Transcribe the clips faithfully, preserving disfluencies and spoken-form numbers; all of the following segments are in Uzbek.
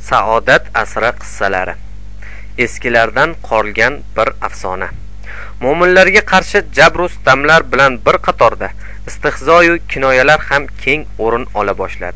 Saodat asri qissalari. Eskilardan qolgan bir afsona. Mo'minlarga qarshi jabru sitamlar bilan bir qatorda istihzo-yu kinoyalar ham keng o'rin ola boshladi.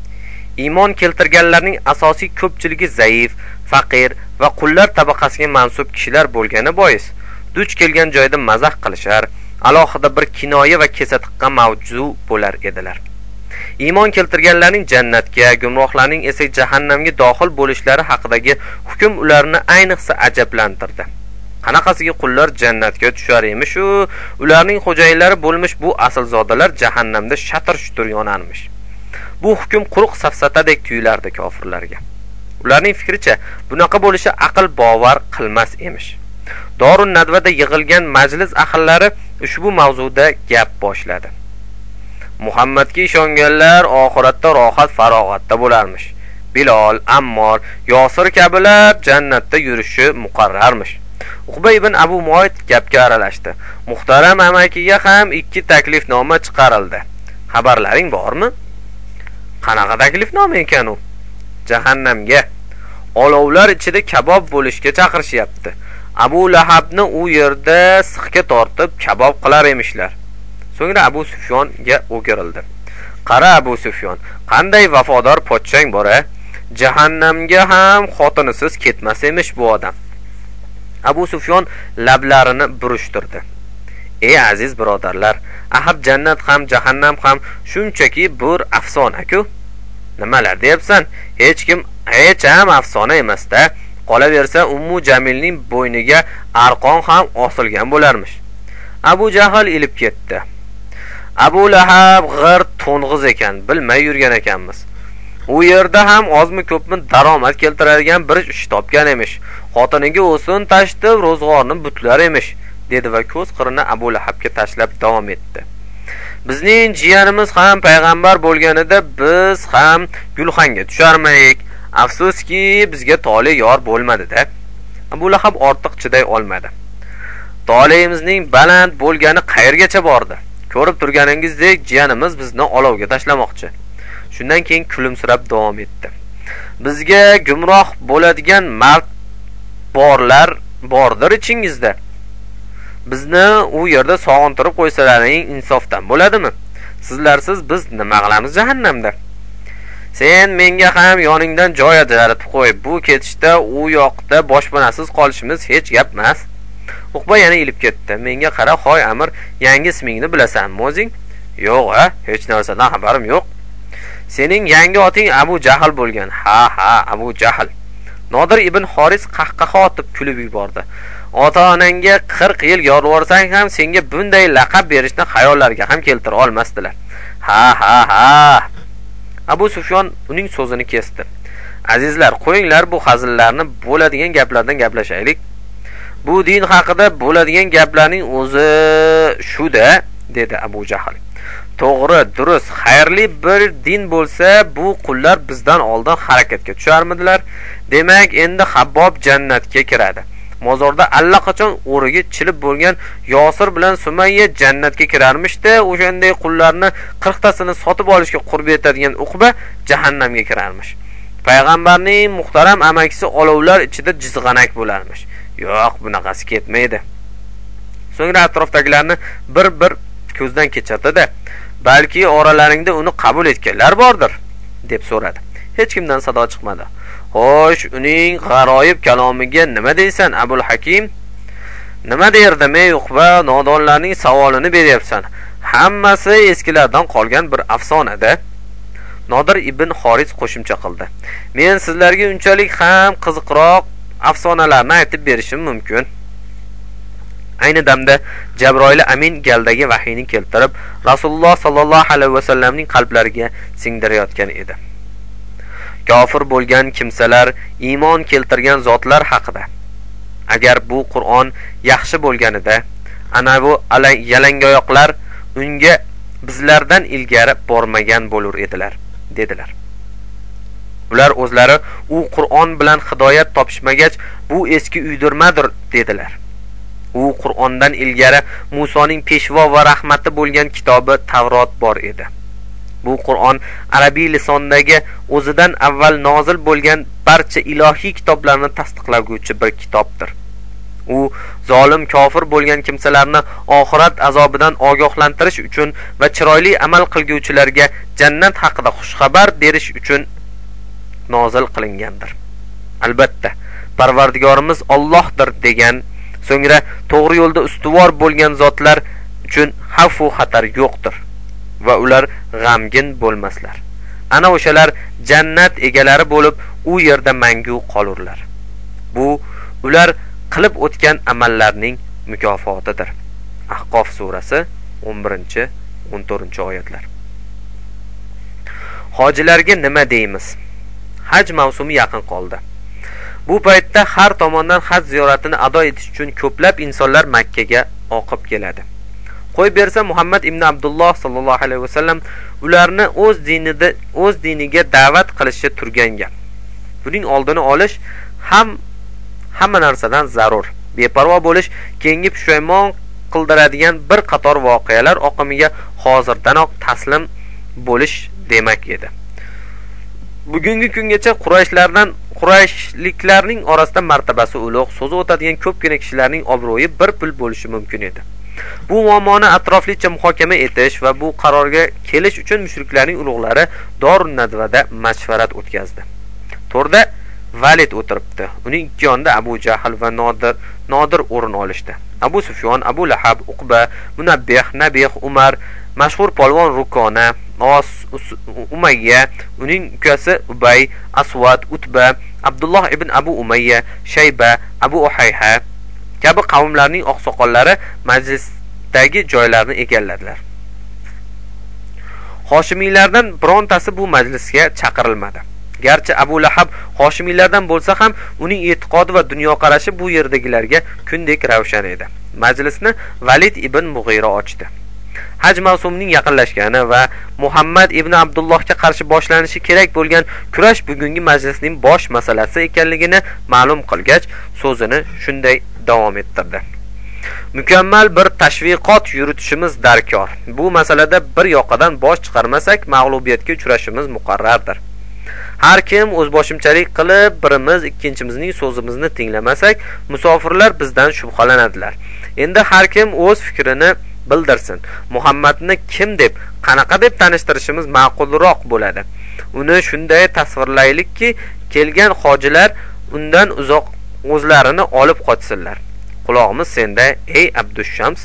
Iymon keltirganlarning asosiy ko'pchiligi zaif, faqir va qullar tabaqasiga mansub kishilar bo'lgani bois, duch kelgan joyda mazax qilishar, alohida bir kinoya va kesatiqqa mavzu bo'lar edilar. Iymon keltirganlarning jannatga, gumrohlarning esa jahannamga dohil bo'lishlari haqidagi hukm ularni ayniqsa ajablantirdi. Qanaqasiga qullar jannatga tushar emish-u, ularning xo'jayinlari bo'lmish bu aslzodalar jahannamda shatir-shutur yonarmish. Bu hukm quruq safsatadek tuyulardi kofirlarga. Ularning fikricha, bunaqa bo'lishi aql bovar qilmas emish. Dorun Nadvada yig'ilgan majlis ahllari ushbu mavzuda gap boshladi. Muhammadga ishonganlar oxiratda rohat farog'atda bo'larmish. Bilol, Ammor, Yosir kabilar jannatda yurishi muqarrarmish. Uqba ibn Abu Muayt gapga aralashdi. Muhtaram amakiga ham ikki taklifnoma chiqarildi. Xabarlaring bormi? Qanaqa taklifnoma ekan u? Jahannamga olovlar ichida kabob bo'lishga chaqirishyapti. Abu Lahabni u yerda sixga tortib kabob qilar emishlar. So'ngra Abu Sufyonga o'girildi. Qara Abu Sufyon, qanday vafodor pochchang bor-a? Jahannamga ham xotinisiz ketmas emish bu odam. Abu Sufyon lablarini burishtirdi. Ey aziz birodarlar, ahab jannat ham jahannam ham shunchaki bir afsona-ku. Nimalar deyapsan? Hech kim hech ham afsona emas-da. Qolaversa Ummu Jamilning bo'yniga arqon ham osilgan bo'larmish. Abu Jahl ilib ketdi. Abu Lahab g'ir to'ng'iz ekan, bilmay yurgan ekanmiz. U yerda ham ozmi ko'pmi daromad keltiradigan bir ish topgan emish. Xotiniga o'sin tashtib ro'zg'orni butlar emish, dedi va ko'z qirini Abu Lahabga tashlab davom etdi. Bizning jiyanimiz ham payg'ambar bo'lganida biz ham gulxanga tusharmayik. Afsuski bizga tole yor bo'lmadi-da. Abu Lahab ortiq chiday olmadi. Toleimizning baland bo'lgani qayergacha bordi? Ko'rib turganingizdek, jiyanimiz bizni olovga tashlamoqchi. Shundan keyin kulimsirab davom etdi. Bizga gumroh bo'ladigan mard borlar bordir ichingizda. Bizni u yerda sog'intirib qo'ysalaring insofdan bo'ladimi? Sizlarsiz biz nima qilamiz jahannamda? Sen menga ham yoningdan joy ajratib qo'y. Bu ketishda u yoqda boshpanasiz qolishimiz hech gap emas. Uqba yana ilib ketdi. Menga qara, xoy amir, yangi ismingni bilasanmi o'zing? Yo'q, ha, hech narsadan xabarim yo'q. Sening yangi oting Abu Jahl bo'lgan. Ha, ha, Abu Jahl. Nodir ibn Horis qahqaha otib kulib yubordi. Ota-onangga qirq yil yolvorsang ham senga bunday laqab berishni xayollariga ham keltira olmasdilar. Ha, ha, ha. Abu Sufyon uning so'zini kesdi. Azizlar, qo'yinglar bu hazillarni, bo'ladigan gaplardan gaplashaylik. Bu din haqida bo'ladigan gaplarning o'zi shu-da, dedi Abu Jahl. To'g'ri, durust, xayrli bir din bo'lsa, bu qullar bizdan oldin harakatga tusharmidilar? Demak, endi Habbob jannatga kiradi. Mozorda allaqachon o'rigi chilib bo'lgan Yosir bilan Sumayya jannatga kirarmish-da, o'shanday qullarni qirq tasini sotib olishga qurb yetadigan Uqba jahannamga kirarmish. Payg'ambarning muhtaram amakisi olovlar ichida jizg'anak bo'larmish. Yo'q, bunaqasi ketmaydi. So'ngra atrofdagilarni bir-bir ko'zdan kechirdi-da, balki oralaringda uni qabul etganlar bordir, deb so'radi. Hech kimdan sado chiqmadi. Xo'sh, uning g'aroyib kalomiga nima deysan, Abul Hakim? Nima derdim, ey Uqba, nodonlarning savolini beryapsan. Hammasi eskilardan qolgan bir afsonada. Nodir ibn Horis qo'shimcha qildi. Men sizlarga unchalik ham qiziqroq afsonalarni aytib berishim mumkin. Ayni damda Jabroil Amin galdagi vahiyni keltirib, Rasululloh sallallohu alayhi va sallamning qalblariga singdirayotgan edi. Kofir bo'lgan kimsalar, iymon keltirgan zotlar haqida. Agar bu Qur'on yaxshi bo'lganida, ana bu yalangoyoqlar unga bizlardan ilgari bormagan bo'lur edilar, dedilar. Ular o'zlari u Qur'on bilan hidoyat topishmagach, bu eski uydirmadir, dedilar. U Qur'ondan ilgari Musoning peshvo va rahmati bo'lgan kitobi Tavrot bor edi. Bu Qur'on arabiy lisonidagi o'zidan avval nozil bo'lgan barcha ilohiy kitoblarni tasdiqlovchi bir kitobdir. U zolim kofir bo'lgan kimsalarni oxirat azobidan ogohlantirish uchun va chiroyli amal qilguvchilarga jannat haqida xushxabar berish uchun nozil qilingandir. Albatta, Parvardigorimiz Allohdir degan, so'ngra to'g'ri yo'lda ustuvor bo'lgan zotlar uchun xavf va xatar yo'qdir va ular g'amgin bo'lmaslar. Ana o'shalar jannat egalari bo'lib, u yerda mangu qolurlar. Bu ular qilib o'tgan amallarning mukofotidir. Ahqof surasi o'n birinchi o'n to'rtinchi oyatlar. Hojilarga nima deymiz? Haj mavsumi yaqin qoldi. Bu paytda har tomondan haj ziyoratini ado etish uchun ko'plab insonlar Makka ga oqib keladi. Qo'y bersa Muhammad ibn Abdulloh sallallohu alayhi vasallam ularni o'z dinida o'z diniga da'vat qilishi turgan gap. Buning oldini olish ham hamma narsadan zarur. Beparvo bo'lish keyingi pushaymon qildiradigan bir qator voqealar oqimiga hozirdanoq taslim bo'lish demak edi. Bugungi kungacha Qurayshlardan Qurayshliklarning orasida martabasi ulug', so'zi o'tadigan ko'pgina kishilarning obro'yi bir pul bo'lishi mumkin edi. Bu muammoni atroflicha muhokama etish va bu qarorga kelish uchun mushriklarning ulug'lari Dorun Nadvada mashvarat o'tkazdi. To'rda Valid o'tiribdi. Uning ikki yonida Abu Jahl va Nodir Nodir o'rin olishdi. Abu Sufyon, Abu Lahab, Uqba, Munabbih, Nabih, Umar, mashhur polvon Rukona, Os, Umayya, uning ukasi Ubay, Aswad, Utba, Abdulloh ibn Abu Umayya, Shayba, Abu Uhayha kabi qavmlarning oqsoqollari majlisdagi joylarni egalladilar. Hoshimiylardan birontasi bu majlisga chaqirilmadi. Garchi Abu Lahab Hoshimiylardan bo'lsa ham, uning e'tiqodi va dunyoqarashi bu yerdagilarga kundek ravshan edi. Majlisni Valid ibn Mughira ochdi. Haj mavsumining yaqinlashgani va Muhammad ibn Abdullohga qarshi boshlanishi kerak bo'lgan kurash bugungi majlisning bosh masalasi ekanligini ma'lum qilgach, so'zini shunday davom ettirdi. Mukammal bir tashviqot yuritishimiz darkor. Bu masalada bir yoqadan bosh chiqarmasak, mag'lubiyatga uchrashimiz muqarrardir. Har kim o'zboshimchalik qilib, birimiz ikkinchimizning so'zimizni tinglamasak, musofirlar bizdan shubhalanadilar. Endi har kim o'z fikrini bildirsin. Muhammadni kim deb, qanaqa deb tanishtirishimiz ma'qulroq bo'ladi. Uni shunday tasvirlaylikki, kelgan hojilar undan uzoq o'zlarini olib qochsinlar. Quloqimiz senda, ey Abdushams.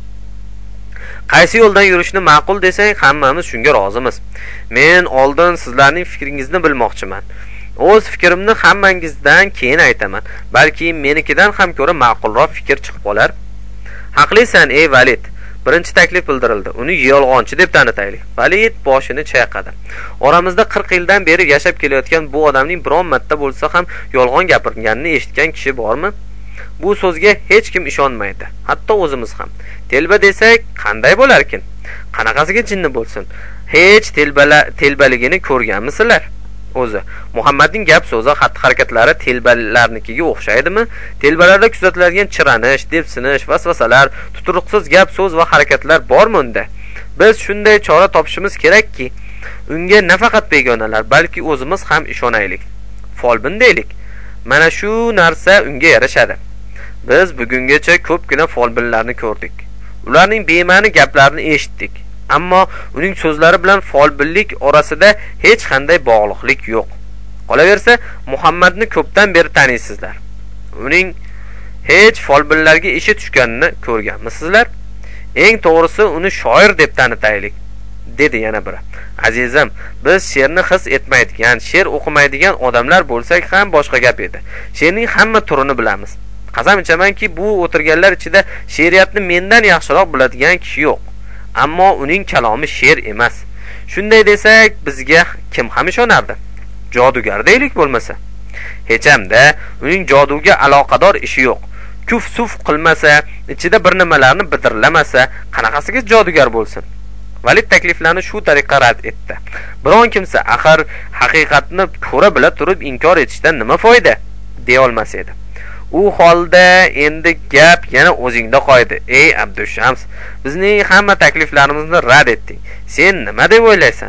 Qaysi yo'ldan yurishni ma'qul desang, hammamiz shunga rozimiz. Men oldin sizlarning fikringizni bilmoqchiman. O'z fikrimni hammangizdan keyin aytaman. Balki menikidan ham ko'ra ma'qulroq fikr chiqib qolar. Haqlisan, ey Valid. Birinchi taklif bildirildi. Uni yolg'onchi deb tanitaylik. Valid boshini chayqadi. Oramizda qirq yildan beri yashab kelayotgan bu odamning biron marta bo'lsa ham yolg'on gapirganini eshitgan kishi bormi? Bu so'zga hech kim ishonmaydi, hatto o'zimiz ham. Telba desak, qanday bo'larkin? Qanaqasiga jinni bo'lsin? Hech telbala telbaligini ko'rganmisizlar? O'zi Muhammadning gap so'zi, xatti-harakatlari telbalarnikiga o'xshaydimi? Telbalarda kuzatiladigan chiranish, depsinish, vasvasalar, tuturuqsiz gap so'z va harakatlar bormi unda? Biz shunday chora topishimiz kerakki, unga nafaqat begonalar, balki o'zimiz ham ishonaylik. Folbin deylik. Mana shu narsa unga yarashadi. Biz bugungacha ko'pgina folbinlarni ko'rdik. Ularning bema'ni gaplarini eshitdik. Ammo uning so'zlari bilan folbinlik orasida hech qanday bog'liqlik yo'q. Qolaversa, Muhammadni ko'pdan beri taniysizlar. Uning hech folbinlarga ishi tushganini ko'rganmisizlar? Eng to'g'risi uni shoir deb tanitaylik, dedi yana biri. Azizim, biz she'rni his etmaydigan, she'r o'qimaydigan odamlar bo'lsak ham boshqa gap edi. She'rning hamma turini bilamiz. Qasam ichamanki, bu o'tirganlar ichida she'riyatni mendan yaxshiroq biladigan kishi yo'q. Ammo uning kalomi she'r emas. Shunday desak, bizga kim ham ishonardi? Jodugar deylik bo'lmasa. Hechamda uning joduga aloqador ishi yo'q. Kuf-suf qilmasa, ichida bir nimalarni bidirlamasa, qanaqasiga jodugar bo'lsin? Valid takliflarni shu tariqa rad etdi. Biron kimsa axir haqiqatni ko'ra bila turib inkor etishdan nima foyda, deya olmas edi. U holda endi gap yana o'zingda qo'ydi. Ey Abdushams, bizning hamma takliflarimizni rad etding. Sen nima deb o'ylaysan?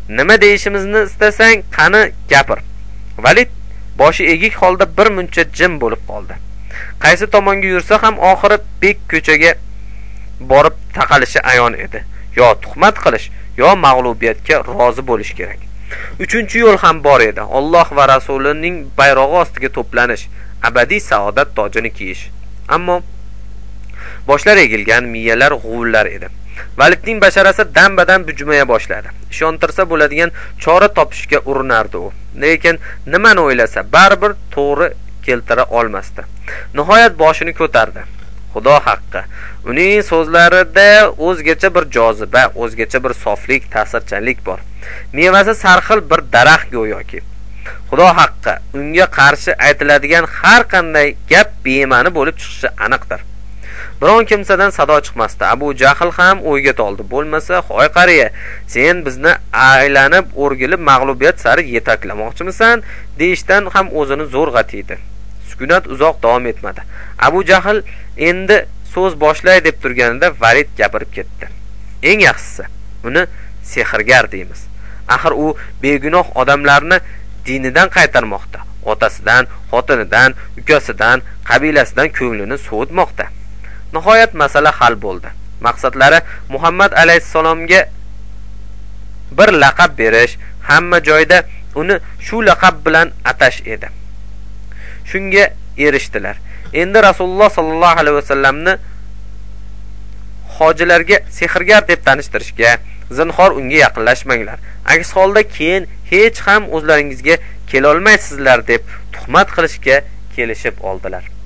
Nima deyishimizni istasang, qani gapir. Valid boshi egik holda bir muncha jim bo'lib qoldi. Qaysi tomonga yursa ham oxiri bek ko'chaga borib taqalishi ayon edi. Yo tuhmat qilish, yo mag'lubiyatga rozi bo'lish kerak. Uchinchi yo'l ham bor edi. Alloh va rasulining bayrog'i ostiga to'planish, abadiy saodat tojini kiyish. Ammo boshlar egilgan, miyalar g'uvlar edi. Validning basharasi dam-badam bujmaya boshladi. Ishontirsa bo'ladigan chora topishga urinardi u. Lekin nimani o'ylasa, baribir to'g'ri keltira olmasdi. Nihoyat boshini ko'tardi. Xudo haqqi, uning so'zlarida o'zgacha bir joziba, o'zgacha bir soflik, ta'sirchanlik bor. Mevasi sarxil bir daraxt go'yoki. Xudo haqqi, unga qarshi aytiladigan har qanday gap bema'ni bo'lib chiqishi aniqdir. Biron kimsadan sado chiqmasdi. Abu Jahl ham o'yga toldi. Bo'lmasa, "Hoy qariya, sen bizni aylanib, o'rgilib mag'lubiyat sari yetaklamoqchimisan?" deyishdan ham o'zini zo'rg'a tiydi. Sukunat uzoq davom etmadi. Abu Jahl endi so'z boshlay deb turganida Valid gapirib ketdi. Eng yaxshisi, uni sehrgar deymiz. Axir u begunoh odamlarni dinidan qaytarmoqda. Otasidan, xotinidan, ukasidan, qabilasidan ko'nglini sovutmoqda. Nihoyat masala hal bo'ldi. Maqsadlari Muhammad alayhisalomga bir laqab berish, hamma joyda uni shu laqab bilan atash edi. Shunga erishdilar. Endi Rasululloh sallallohu alayhi vasallamni hojilarga sehrgar deb tanishtirishga, zinhor unga yaqinlashmanglar. Aks holda keyin hech ham o'zlaringizga kela olmaysizlar deb tuhmat qilishga kelishib oldilar.